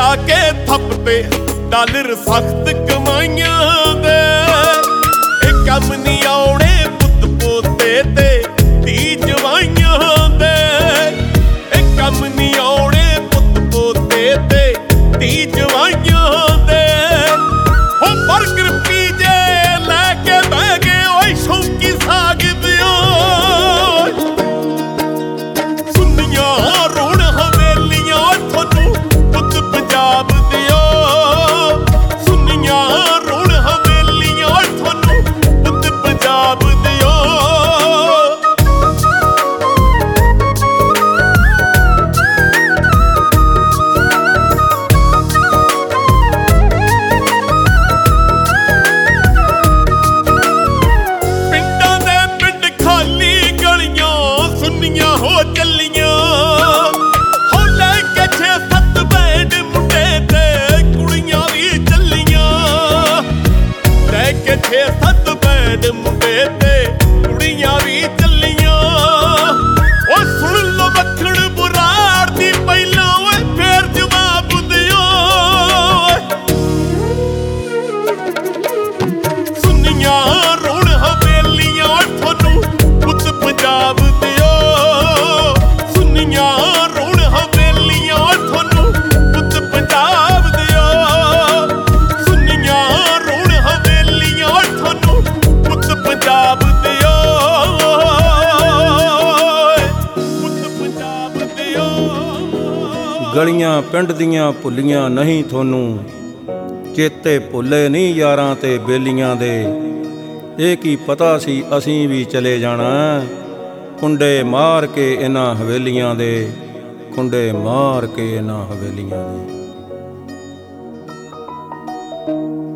ਕੇ ਥੱਪਦੇ dollar ਸਖਤ ਕਮਾਈਆਂ ਦੇ। ਇਹ ਕੰਮ ਨਹੀਂ ਆਉਣੇ ਪੁੱਤ ਪੋਤੇ ਤੇ ਧੀ ਜਵਾਈਆਂ ਦੇ। ਇਹ ਕੰਮ ਨਹੀਂ ਆਉਣੇ ਪੁੱਤ ਪੋਤੇ ਤੇ ਧੀ ਜਵਾਈਆਂ ਦੇ। ਉਹ ਬਰਗਰ ਪੀਜੇ ਲੈ ਕੇ ਬਹਿ ਗਏ ਓਏ ਸ਼ੌਂਕੀ ਸਾਗ ਦਿਓ। ਸੁਣੀਆਂ ਰੋਣ ਹਵੇਲੀਆਂ ਤੁਹਾਨੂੰ ਪੁੱਤ ਪੰਜਾਬ ਦਿਓ। ਸੁਣੀਆਂ ਰੋਣ ਹਵੇਲੀਆਂ ਤੁਹਾਨੂੰ ਪੁੱਤ ਪੰਜਾਬ ਦਿਓ। ਪਿੰਡਾਂ ਦੇ ਪਿੰਡ ਖਾਲੀ ਗਲੀਆਂ ਸੁਣੀਆਂ ਹੋ ਚੱਲੀਆਂ। ਹੋ ਲੈ ਕੇ 6-7 ਬੈਂਡ ਮੁੰਡੇ ਤੇ ਕੁੜੀਆਂ ਵੀ ਚੱਲੀਆਂ। ਲੈ ਕੇ 6-7 ਬੈਂਡ ਮੁੰਡੇ ਤੇ ਕੁੜੀਆਂ ਵੀ ਚੱਲੀਆਂ। ਓ ਸੁਣ ਲੋ ਮੱਖਣ ਬੁਰਾੜ ਦੀ ਪਹਿਲਾਂ ਓਏ ਫੇਰ ਜਵਾਬ ਦਿਓ। ਸੁਣੀਆਂ ਰੋਣ ਹਵੇਲੀਆਂ ਤੁਹਾਨੂੰ ਪੁੱਤ ਪੰਜਾਬ ਦਿਓ। ਸੁਣੀਆਂ ਰੋਣ ਹਵੇਲੀਆਂ ਤੁਹਾਨੂੰ ਪੁੱਤ ਪੰਜਾਬ ਦਿਓ। ਸੁਣੀਆਂ ਰੋਣ ਹਵੇਲੀਆਂ ਤੁਹਾਨੂੰ ਪੁੱਤ ਪੰਜਾਬ ਦਿਓ। ਪੁੱਤ ਪੰਜਾਬ ਦਿਓ। ਗਲੀਆਂ ਪਿੰਡ ਦੀਆਂ ਭੁੱਲੀਆਂ ਨਹੀਂ ਤੁਹਾਨੂੰ, ਚੇਤੇ ਭੁੱਲੇ ਨਹੀਂ ਯਾਰਾਂ ਤੇ ਬੇਲੀਆਂ ਦੇ। ਇਹ ਕੀ ਪਤਾ ਸੀ ਅਸੀਂ ਵੀ ਚਲੇ ਜਾਣਾ, ਕੁੰਡੇ ਮਾਰ ਕੇ ਇਹਨਾਂ ਹਵੇਲੀਆਂ ਦੇ। ਕੁੰਡੇ ਮਾਰ ਕੇ ਇਹਨਾਂ ਹਵੇਲੀਆਂ ਦੇ।